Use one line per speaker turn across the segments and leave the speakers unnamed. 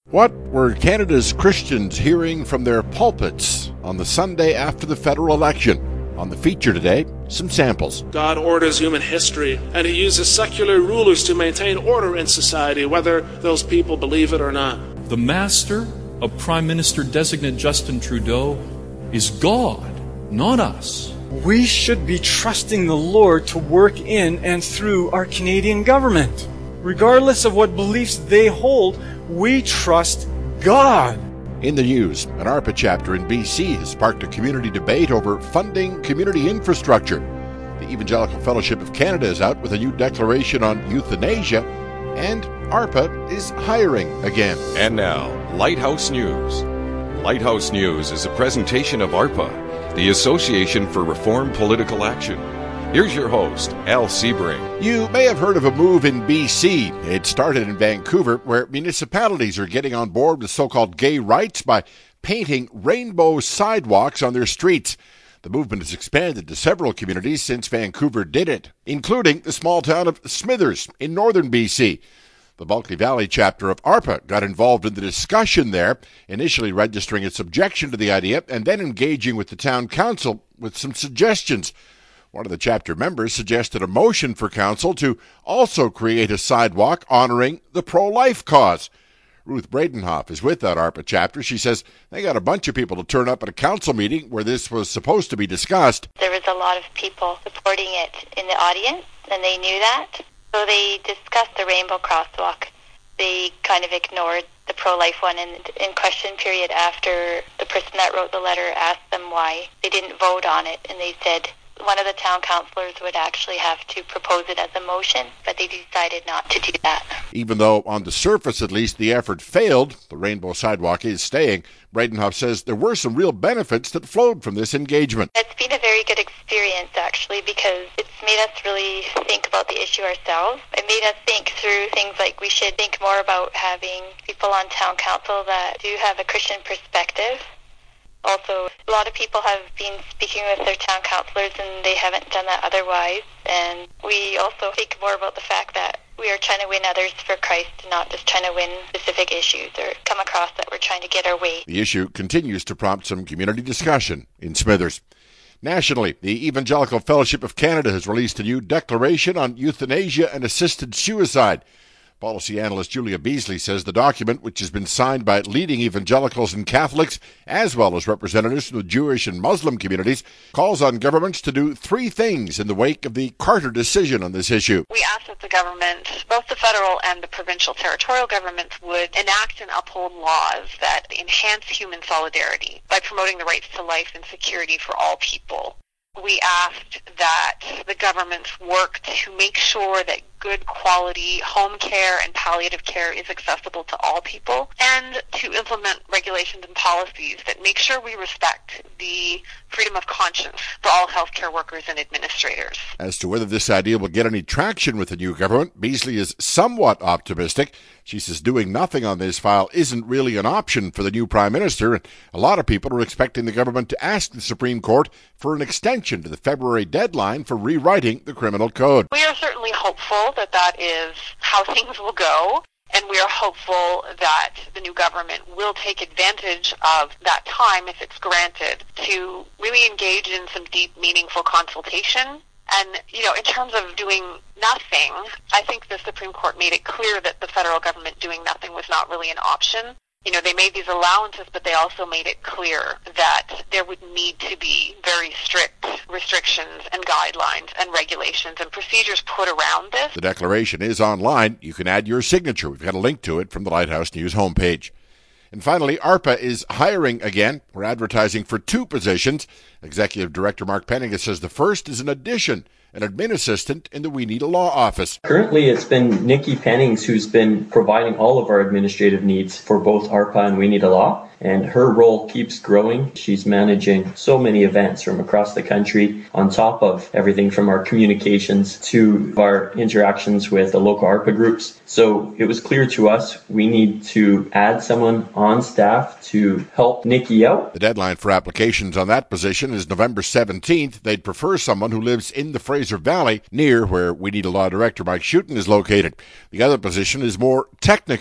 What were Canada's Christians hearing from their pulpits on the Sunday after the federal election? On the feature today, some samples.
God orders human history, and he uses secular rulers to maintain order in society, whether those people believe it or not.
The master of Prime Minister designate Justin Trudeau is God, not us.
We should be trusting the Lord to work in and through our Canadian government. Regardless of what beliefs they hold, we trust God.
In the news, an ARPA chapter in BC has sparked a community debate over funding community infrastructure. The Evangelical Fellowship of Canada is out with a new declaration on euthanasia, and ARPA is hiring again.
And now, Lighthouse News. Lighthouse News is a presentation of ARPA, the Association for Reformed Political Action. Here's your host, Al Sebring.
You may have heard of a move in BC. It started in Vancouver, where municipalities are getting on board with so-called gay rights by painting rainbow sidewalks on their streets. The movement has expanded to several communities since Vancouver did it, including the small town of Smithers in northern BC. The Bulkley Valley chapter of ARPA got involved in the discussion there, initially registering its objection to the idea and then engaging with the town council with some suggestions. One of the chapter members suggested a motion for council to also create a sidewalk honoring the pro-life cause. Ruth Bradenhoff is with that ARPA chapter. She says they got a bunch of people to turn up at a council meeting where this was supposed to be discussed.
There was a lot of people supporting it in the audience, and they knew that. So they discussed the rainbow crosswalk. They kind of ignored the pro-life one, and in question period after the person that wrote the letter asked them why they didn't vote on it, and they said one of the town councillors would actually have to propose it as a motion, but they decided not to do that.
Even though on the surface at least the effort failed, the rainbow sidewalk is staying. Bradenhoff says there were some real benefits that flowed from this engagement.
It's been a very good experience actually, because it's made us really think about the issue ourselves. It made us think through things like we should think more about having people on town council that do have a Christian perspective. Also, a lot of people have been speaking with their town councillors and they haven't done that otherwise. And we also think more about the fact that we are trying to win others for Christ, not just trying to win specific issues or come across that we're trying to get our way.
The issue continues to prompt some community discussion in Smithers. Nationally, the Evangelical Fellowship of Canada has released a new declaration on euthanasia and assisted suicide. Policy analyst Julia Beasley says the document, which has been signed by leading evangelicals and Catholics, as well as representatives from the Jewish and Muslim communities, calls on governments to do three things in the wake of the Carter decision on this issue.
We ask that the government, both the federal and the provincial territorial governments, would enact and uphold laws that enhance human solidarity by promoting the rights to life and security for all people. We asked that the governments work to make sure that good quality home care and palliative care is accessible to all people, and to implement regulations and policies that make sure we respect the freedom of conscience for all healthcare workers and administrators.
As to whether this idea will get any traction with the new government, Beasley is somewhat optimistic. She says doing nothing on this file isn't really an option for the new Prime Minister, and a lot of people are expecting the government to ask the Supreme Court for an extension to the February deadline for rewriting the criminal code.
We are certainly hopeful that that is how things will go, and we are hopeful that the new government will take advantage of that time, if it's granted, to really engage in some deep, meaningful consultation. And, in terms of doing nothing, I think the Supreme Court made it clear that the federal government doing nothing was not really an option. They made these allowances, but they also made it clear that there would need to be very strict restrictions and guidelines and regulations and procedures put around this.
The declaration is online. You can add your signature. We've got a link to it from the Lighthouse News homepage. And finally, ARPA is hiring again. We're advertising for two positions. Executive Director Mark Penninga says the first is an addition, an admin assistant in the We Need a Law office.
Currently, it's been Nikki Pennings who's been providing all of our administrative needs for both ARPA and We Need a Law, and her role keeps growing. She's managing so many events from across the country, on top of everything from our communications to our interactions with the local ARPA groups. So it was clear to us we need to add someone on staff to help Nikki out.
The deadline for applications on that position is November 17th. They'd prefer someone who lives in the Fraser Valley, near where We Need a Law Director Mike Schutten is located. The other position is more technical,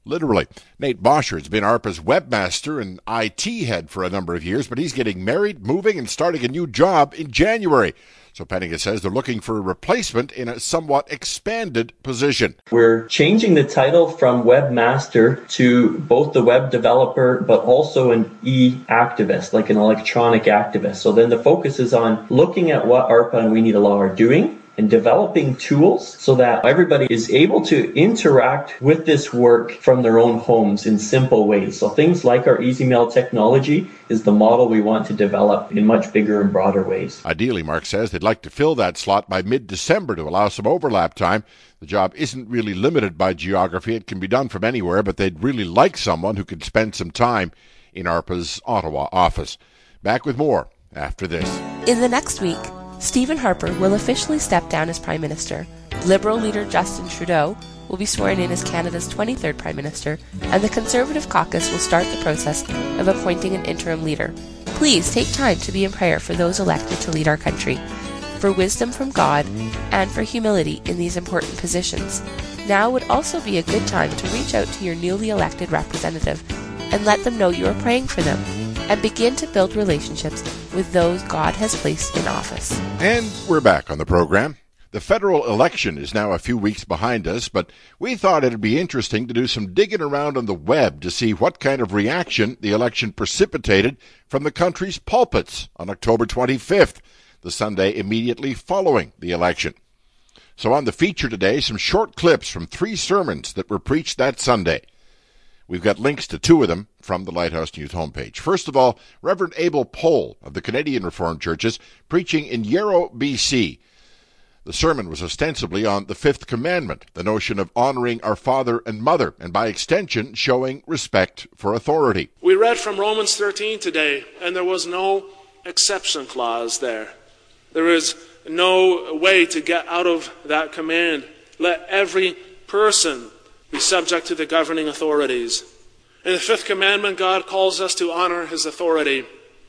literally. Nate Bosher has been ARPA's webmaster and IT head for a number of years, but he's getting married, moving, and starting a new job in January. So Penninga says they're looking for a replacement in a somewhat expanded position.
We're changing the title from webmaster to both the web developer, but also an e-activist, like an electronic activist. So then the focus is on looking at what ARPA and We Need a Law are doing and developing tools so that everybody is able to interact with this work from their own homes in simple ways. So things like our EasyMail technology is the model we want to develop in much bigger and broader ways.
Ideally, Mark says they'd like to fill that slot by mid-December to allow some overlap time. The job isn't really limited by geography. It can be done from anywhere, but they'd really like someone who could spend some time in ARPA's Ottawa office. Back with more after this.
In the next week, Stephen Harper will officially step down as Prime Minister. Liberal leader Justin Trudeau will be sworn in as Canada's 23rd Prime Minister, and the Conservative caucus will start the process of appointing an interim leader. Please take time to be in prayer for those elected to lead our country, for wisdom from God, and for humility in these important positions. Now would also be a good time to reach out to your newly elected representative and let them know you are praying for them, and begin to build relationships with those God has placed in office.
And we're back on the program. The federal election is now a few weeks behind us, but we thought it'd be interesting to do some digging around on the web to see what kind of reaction the election precipitated from the country's pulpits on October 25th, the Sunday immediately following the election. So on the feature today, some short clips from 3 sermons that were preached that Sunday. We've got links to 2 of them from the Lighthouse News homepage. First of all, Reverend Abel Pole of the Canadian Reformed Churches preaching in Yarrow, BC. The sermon was ostensibly on the 5th commandment, the notion of honoring our father and mother, and by extension, showing respect for authority.
We read from Romans 13 today, and there was no exception clause there. There is no way to get out of that command. Let every person be subject to the governing authorities. In the 5th commandment, God calls us to honor his authority.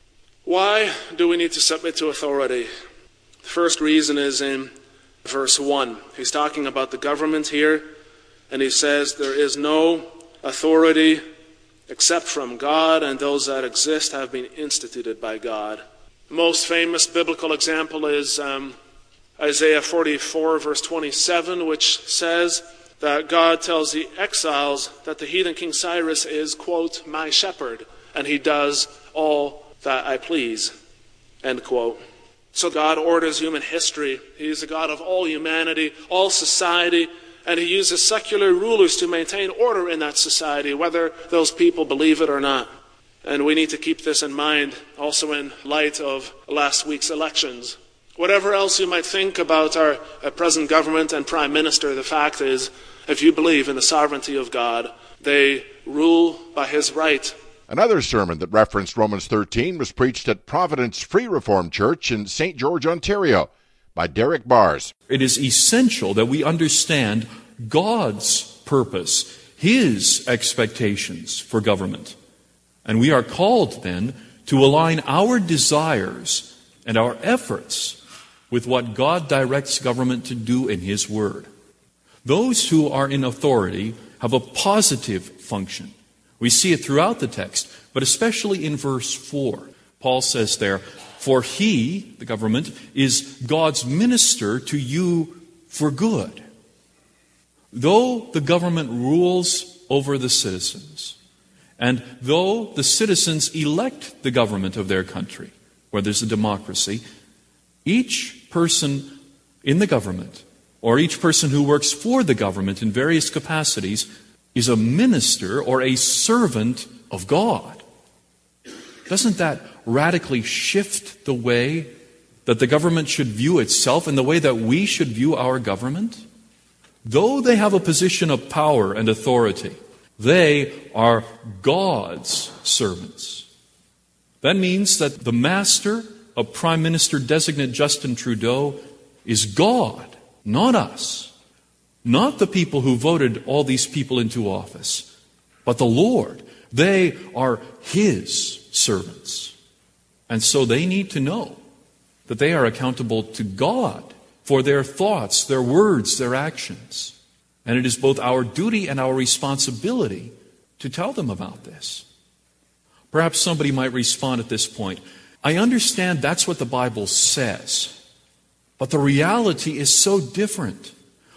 Why do we need to submit to authority? The first reason is in verse 1. He's talking about the government here, and he says there is no authority except from God, and those that exist have been instituted by God. The most famous biblical example is Isaiah 44, verse 27, which says that God tells the exiles that the heathen King Cyrus is, quote, my shepherd, and he does all that I please, end quote. So God orders human history. He is the God of all humanity, all society, and he uses secular rulers to maintain order in that society, whether those people believe it or not. And we need to keep this in mind also in light of last week's elections. Whatever else you might think about our present government and prime minister, the fact is, if you believe in the sovereignty of God, they rule by his right.
Another sermon that referenced Romans 13 was preached at Providence Free Reformed Church in St. George, Ontario, by Derek Bars.
It is essential that we understand God's purpose, his expectations for government. And we are called then to align our desires and our efforts with what God directs government to do in his word. Those who are in authority have a positive function. We see it throughout the text, but especially in verse 4. Paul says there, for he, the government, is God's minister to you for good. Though the government rules over the citizens, and though the citizens elect the government of their country, where there's a democracy, each person in the government, or each person who works for the government in various capacities, is a minister or a servant of God. Doesn't that radically shift the way that the government should view itself and the way that we should view our government? Though they have a position of power and authority, they are God's servants. That means that the master of Prime Minister designate Justin Trudeau is God, not us. Not the people who voted all these people into office, but the Lord. They are his servants. And so they need to know that they are accountable to God for their thoughts, their words, their actions. And it is both our duty and our responsibility to tell them about this. Perhaps somebody might respond at this point, I understand that's what the Bible says, but the reality is so different.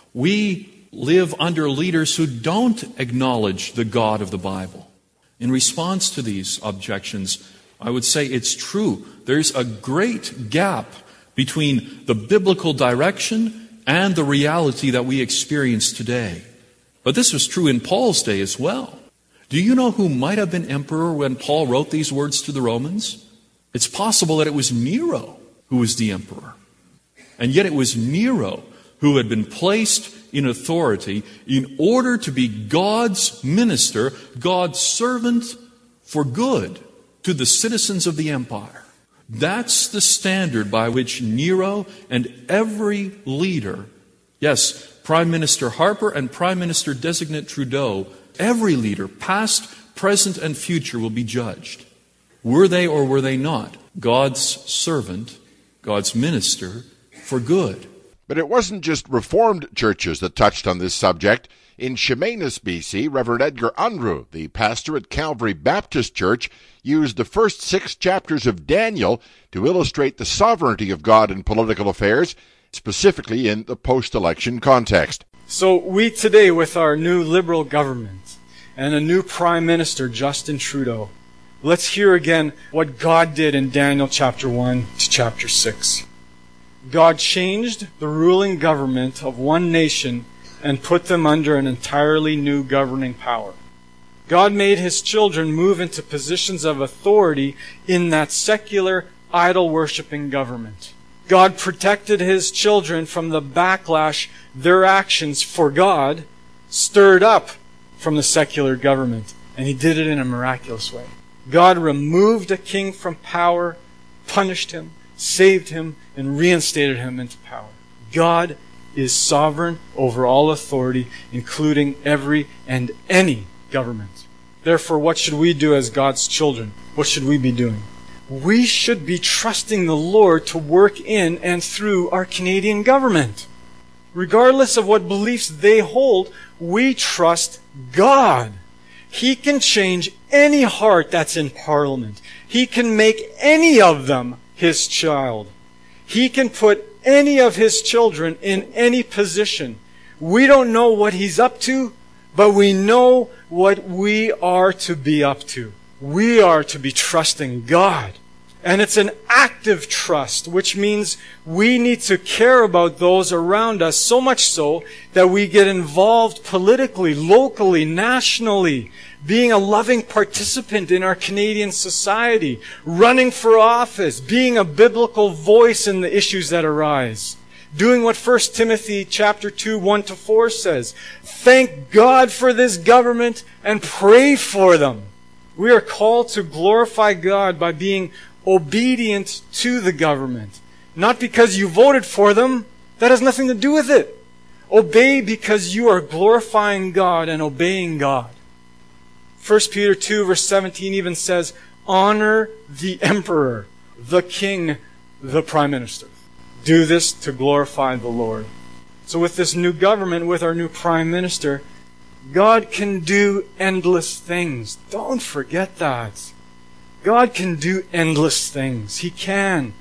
We live under leaders who don't acknowledge the God of the Bible. In response to these objections, I would say it's true. There's a great gap between the biblical direction and the reality that we experience today. But this was true in Paul's day as well. Do you know who might have been emperor when Paul wrote these words to the Romans? It's possible that it was Nero who was the emperor. And yet it was Nero who had been placed in authority in order to be God's minister, God's servant for good to the citizens of the empire. That's the standard by which Nero and every leader, yes, Prime Minister Harper and Prime Minister Designate Trudeau, every leader, past, present, and future, will be judged. Were they or were they not God's servant, God's minister for good?
But it wasn't just Reformed churches that touched on this subject. In Chemainus, BC, Reverend Edgar Unruh, the pastor at Calvary Baptist Church, used the first 6 chapters of Daniel to illustrate the sovereignty of God in political affairs, specifically in the post-election context.
So we today, with our new Liberal government and a new Prime Minister, Justin Trudeau, let's hear again what God did in Daniel chapter 1 to chapter 6. God changed the ruling government of one nation and put them under an entirely new governing power. God made His children move into positions of authority in that secular, idol-worshipping government. God protected His children from the backlash their actions for God stirred up from the secular government, and He did it in a miraculous way. God removed a king from power, punished him, saved him, and reinstated him into power. God is sovereign over all authority, including every and any government. Therefore, what should we do as God's children? What should we be doing? We should be trusting the Lord to work in and through our Canadian government. Regardless of what beliefs they hold, we trust God. He can change any heart that's in Parliament. He can make any of them His child. He can put any of His children in any position. We don't know what He's up to, but we know what we are to be up to. We are to be trusting God. And it's an active trust, which means we need to care about those around us, so much so that we get involved politically, locally, nationally, being a loving participant in our Canadian society, running for office, being a biblical voice in the issues that arise. Doing what 1 Timothy chapter 2, 1-4 says. Thank God for this government and pray for them. We are called to glorify God by being obedient to the government. Not because you voted for them. That has nothing to do with it. Obey because you are glorifying God and obeying God. 1 Peter 2 verse 17 even says, honor the emperor, the king, the prime minister. Do this to glorify the Lord. So with this new government, with our new prime minister, God can do endless things. Don't forget that. God can do endless things. He can.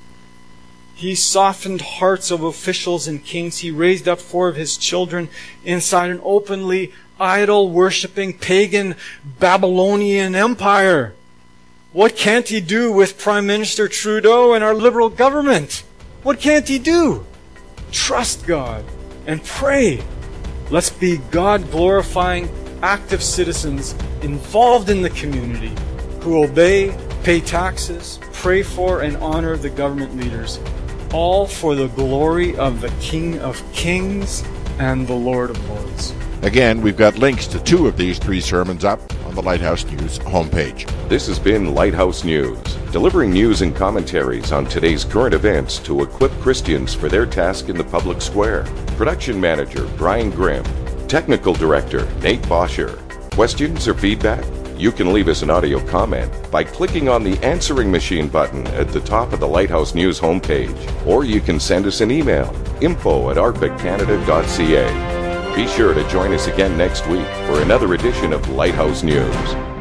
He softened hearts of officials and kings. He raised up 4 of His children inside an openly idol-worshipping pagan Babylonian empire. What can't He do with Prime Minister Trudeau and our Liberal government? What can't He do? Trust God and pray. Let's be God-glorifying, active citizens involved in the community who obey, pay taxes, pray for, and honor the government leaders, all for the glory of the King of Kings and the Lord of Lords.
Again, we've got links to 2 of these 3 sermons up on the Lighthouse News homepage.
This has been Lighthouse News, delivering news and commentaries on today's current events to equip Christians for their task in the public square. Production Manager Brian Grimm, Technical Director Nate Bosher. Questions or feedback? You can leave us an audio comment by clicking on the answering machine button at the top of the Lighthouse News homepage, or you can send us an email, info@arpaccanada.ca. Be sure to join us again next week for another edition of Lighthouse News.